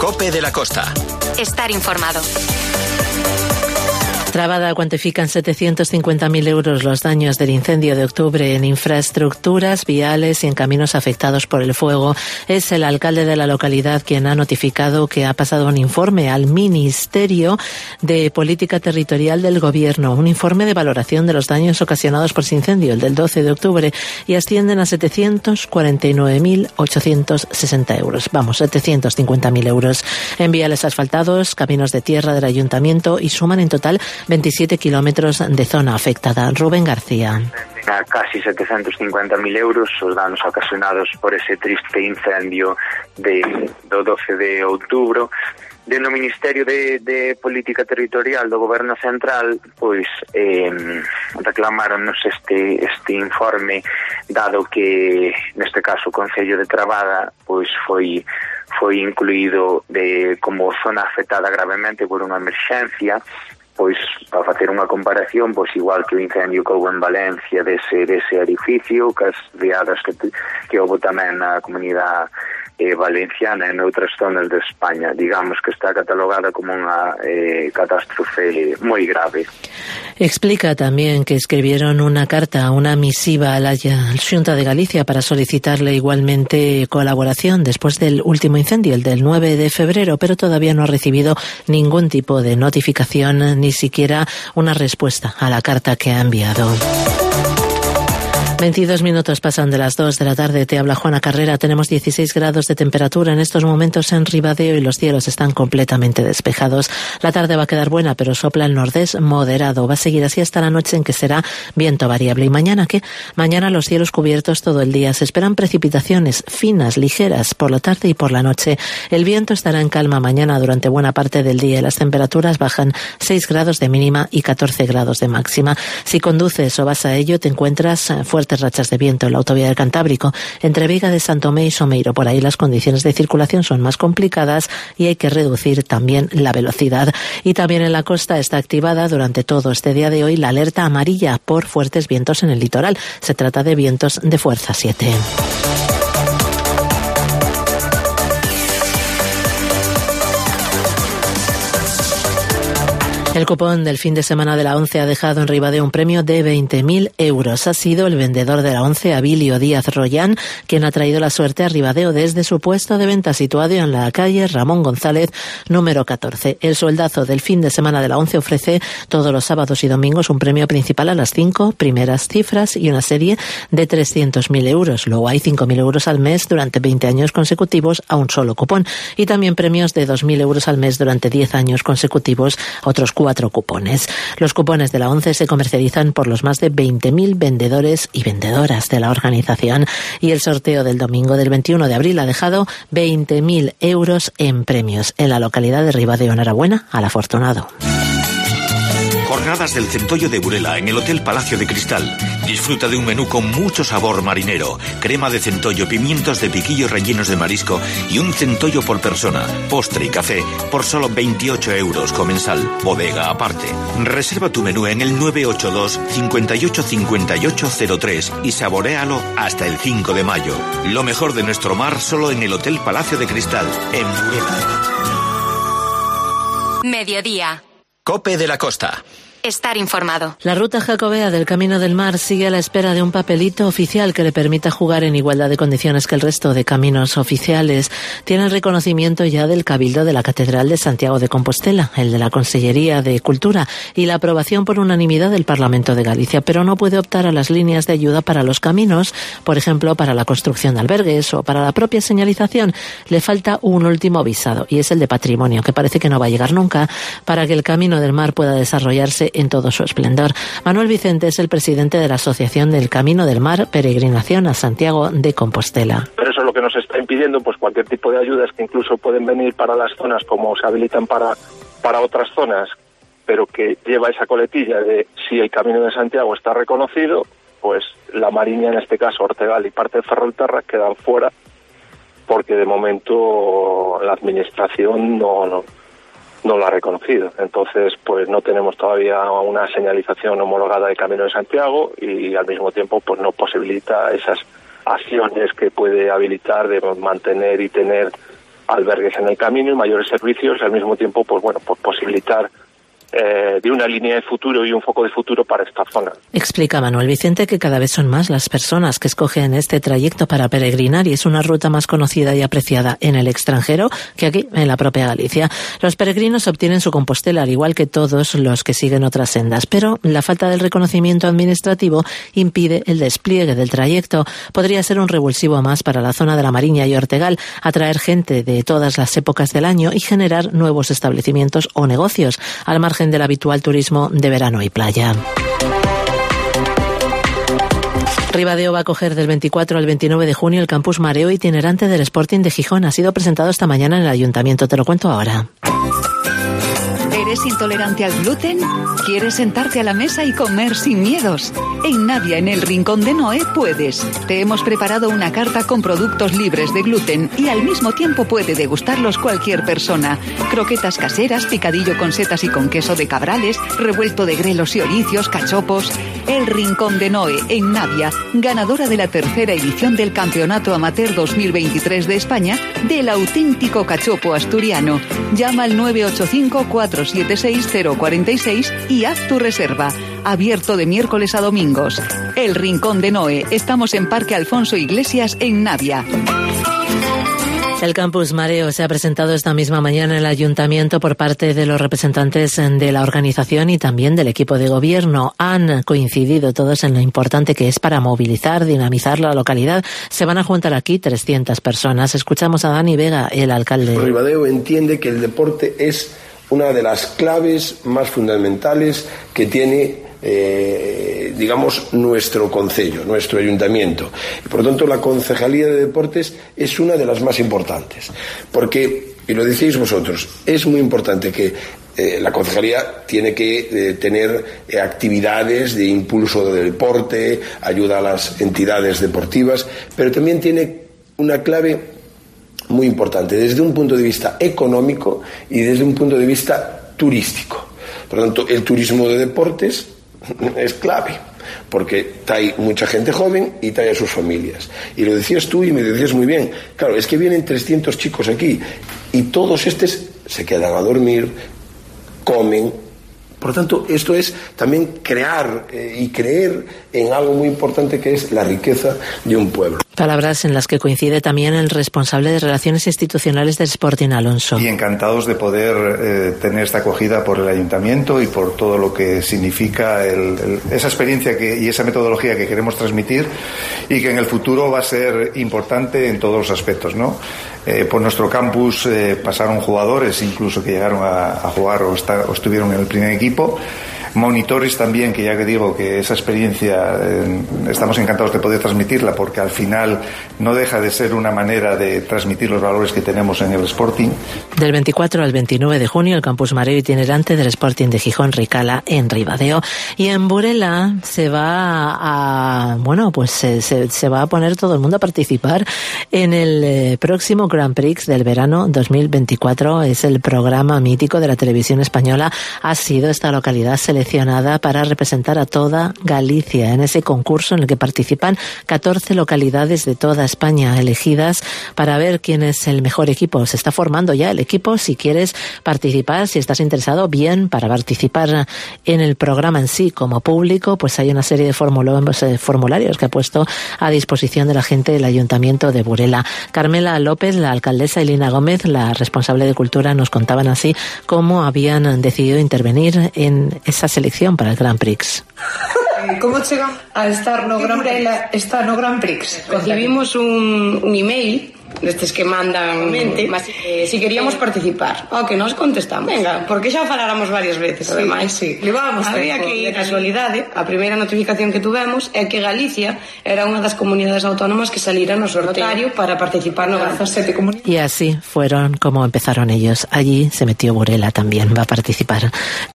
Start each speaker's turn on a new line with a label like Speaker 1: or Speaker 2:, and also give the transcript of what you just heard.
Speaker 1: COPE de la Costa.
Speaker 2: Estar informado.
Speaker 3: Trabada cuantifica en 750.000 euros los daños del incendio de octubre en infraestructuras, viales y en caminos afectados por el fuego. Es el alcalde de la localidad quien ha notificado que ha pasado un informe al Ministerio de Política Territorial del Gobierno, un informe de valoración de los daños ocasionados por ese incendio, el del 12 de octubre, y ascienden a 749.860 euros. Vamos, 750.000 euros en viales asfaltados, caminos de tierra del ayuntamiento y suman en total 27 kilómetros de zona afectada. Rubén García.
Speaker 4: A casi 750.000 euros os danos ocasionados por ese triste incendio do 12 de outubro. Dentro do Ministerio de Política Territorial do Goberno Central, pois reclamáronnos este informe, dado que neste caso o Concello de Trabada pois foi incluído como zona afectada gravemente por unha emerxencia. Pois, para facer unha comparación, pois igual que o incendio que houve en Valencia dese edificio, que as riadas que houve tamén na comunidade valenciana e en outras zonas de España, digamos que está catalogada como unha catástrofe moi grave.
Speaker 3: Explica también que escribieron una carta, una misiva a la Xunta de Galicia para solicitarle igualmente colaboración después del último incendio, el del 9 de febrero, pero todavía no ha recibido ningún tipo de notificación, ni siquiera una respuesta a la carta que ha enviado. 22 minutos pasan de las 2 de la tarde. Te habla Juana Carrera. Tenemos 16 grados de temperatura en estos momentos en Ribadeo y los cielos están completamente despejados. La tarde va a quedar buena, pero sopla el nordés moderado. Va a seguir así hasta la noche, en que será viento variable. ¿Y mañana qué? Mañana los cielos cubiertos todo el día. Se esperan precipitaciones finas, ligeras, por la tarde y por la noche. El viento estará en calma mañana durante buena parte del día y las temperaturas bajan 6 grados de mínima y 14 grados de máxima. Si conduces o vas a ello, te encuentras fuertes rachas de viento en la autovía del Cantábrico, entre Vega de Santomé y Someiro. Por ahí las condiciones de circulación son más complicadas y hay que reducir también la velocidad. Y también en la costa está activada durante todo este día de hoy la alerta amarilla por fuertes vientos en el litoral. Se trata de vientos de fuerza 7. El cupón del fin de semana de la ONCE ha dejado en Ribadeo un premio de 20.000 euros. Ha sido el vendedor de la ONCE, Abilio Díaz Royán, quien ha traído la suerte a Ribadeo desde su puesto de venta situado en la calle Ramón González, número 14. El sueldazo del fin de semana de la ONCE ofrece todos los sábados y domingos un premio principal a las 5 primeras cifras y una serie de 300.000 euros. Luego hay 5.000 euros al mes durante 20 años consecutivos a un solo cupón. Y también premios de 2.000 euros al mes durante 10 años consecutivos a otros 4 cupones. Los cupones de la ONCE se comercializan por los más de 20.000 vendedores y vendedoras de la organización, y el sorteo del domingo del 21 de abril ha dejado 20.000 euros en premios en la localidad de Ribadeo. Enhorabuena al afortunado.
Speaker 1: Jornadas del Centollo de Burela en el Hotel Palacio de Cristal. Disfruta de un menú con mucho sabor marinero, crema de centollo, pimientos de piquillo rellenos de marisco y un centollo por persona, postre y café por solo 28 euros comensal, bodega aparte. Reserva tu menú en el 982 58 58 03 y saboréalo hasta el 5 de mayo. Lo mejor de nuestro mar solo en el Hotel Palacio de Cristal, en Burela.
Speaker 2: Mediodía.
Speaker 1: COPE de la Costa.
Speaker 2: Estar informado.
Speaker 3: La ruta jacobea del Camino del Mar sigue a la espera de un papelito oficial que le permita jugar en igualdad de condiciones que el resto de caminos oficiales. Tiene el reconocimiento ya del Cabildo de la Catedral de Santiago de Compostela, el de la Consellería de Cultura y la aprobación por unanimidad del Parlamento de Galicia, pero no puede optar a las líneas de ayuda para los caminos, por ejemplo, para la construcción de albergues o para la propia señalización. Le falta un último visado y es el de patrimonio, que parece que no va a llegar nunca para que el Camino del Mar pueda desarrollarse en todo su esplendor. Manuel Vicente es el presidente de la Asociación del Camino del Mar, Peregrinación a Santiago de Compostela.
Speaker 5: Pero eso es lo que nos está impidiendo, pues cualquier tipo de ayudas que incluso pueden venir para las zonas como se habilitan para otras zonas, pero que lleva esa coletilla de si el Camino de Santiago está reconocido, pues la Mariña, en este caso Ortegal y parte de Ferrolterra, quedan fuera porque de momento la administración no lo ha reconocido. Entonces, pues no tenemos todavía una señalización homologada de Camino de Santiago y al mismo tiempo pues no posibilita esas acciones que puede habilitar de mantener y tener albergues en el camino y mayores servicios, y al mismo tiempo, pues bueno, pues posibilitar de una línea de futuro y un foco de futuro para esta zona.
Speaker 3: Explica Manuel Vicente que cada vez son más las personas que escogen este trayecto para peregrinar y es una ruta más conocida y apreciada en el extranjero que aquí en la propia Galicia. Los peregrinos obtienen su Compostela al igual que todos los que siguen otras sendas, pero la falta del reconocimiento administrativo impide el despliegue del trayecto. Podría ser un revulsivo más para la zona de la Mariña y Ortegal, atraer gente de todas las épocas del año y generar nuevos establecimientos o negocios, al margen del habitual turismo de verano y playa. Ribadeo va a acoger del 24 al 29 de junio el campus Mareo itinerante del Sporting de Gijón. Ha sido presentado esta mañana en el Ayuntamiento. Te lo cuento ahora.
Speaker 6: ¿Eres intolerante al gluten? ¿Quieres sentarte a la mesa y comer sin miedos? En Navia, en el Rincón de Noé, puedes. Te hemos preparado una carta con productos libres de gluten y al mismo tiempo puede degustarlos cualquier persona. Croquetas caseras, picadillo con setas y con queso de cabrales, revuelto de grelos y oricios, cachopos. El Rincón de Noé, en Navia, ganadora de la tercera edición del Campeonato Amateur 2023 de España del auténtico cachopo asturiano. Llama al 985-476-046 y haz tu reserva. Abierto de miércoles a domingos. El Rincón de Noé. Estamos en Parque Alfonso Iglesias, en Navia.
Speaker 3: El campus Mareo se ha presentado esta misma mañana en el Ayuntamiento por parte de los representantes de la organización y también del equipo de gobierno. Han coincidido todos en lo importante que es para movilizar, dinamizar la localidad. Se van a juntar aquí 300 personas. Escuchamos a Dani Vega, el alcalde.
Speaker 7: Ribadeo entiende que el deporte es una de las claves más fundamentales que tiene digamos nuestro concello, nuestro ayuntamiento. Por lo tanto, la Concejalía de Deportes es una de las más importantes, porque, y lo decís vosotros, es muy importante que la Concejalía tiene que tener actividades de impulso del deporte, ayuda a las entidades deportivas, pero también tiene una clave muy importante desde un punto de vista económico y desde un punto de vista turístico. Por lo tanto, el turismo de deportes es clave, porque trae mucha gente joven y trae a sus familias. Y lo decías tú y me decías muy bien. Claro, es que vienen 300 chicos aquí y todos estos se quedan a dormir, comen. Por lo tanto, esto es también crear y creer en algo muy importante que es la riqueza de un pueblo.
Speaker 3: Palabras en las que coincide también el responsable de Relaciones Institucionales del Sporting, Alonso.
Speaker 8: Y encantados de poder tener esta acogida por el Ayuntamiento y por todo lo que significa esa experiencia y esa metodología que queremos transmitir y que en el futuro va a ser importante en todos los aspectos, ¿no? Por nuestro campus pasaron jugadores incluso que llegaron a jugar o estuvieron en el primer equipo. Monitores también, que ya que digo que esa experiencia estamos encantados de poder transmitirla, porque al final no deja de ser una manera de transmitir los valores que tenemos en el Sporting.
Speaker 3: Del 24 al 29 de junio, el campus Mareo itinerante del Sporting de Gijón recala en Ribadeo. Y en Burela se va a poner todo el mundo a participar en el próximo Grand Prix del verano 2024. Es el programa mítico de la televisión española. Ha sido esta localidad seleccionada para representar a toda Galicia en ese concurso en el que participan 14 localidades de toda España elegidas para ver quién es el mejor equipo. Se está formando ya el equipo. Si quieres participar, si estás interesado, bien, para participar en el programa en sí como público, pues hay una serie de formularios que ha puesto a disposición de la gente del Ayuntamiento de Burela. Carmela López, la alcaldesa, y Lina Gómez, la responsable de Cultura, nos contaban así cómo habían decidido intervenir en esa selección para el Grand Prix.
Speaker 9: ¿Cómo chega a estar no Grand Prix?
Speaker 10: Recibimos un email destes que mandan si queríamos participar. Que nos contestamos. Venga, porque xa faláramos varias veces, ademais.
Speaker 9: Sí.
Speaker 10: Había que ir, casualidade, a primeira notificación que tuvemos é que Galicia era unha das comunidades autónomas que salira no sorteio para participar no Grand Prix.
Speaker 3: Y así fueron como empezaron ellos. Allí se metió Burela también, va a participar.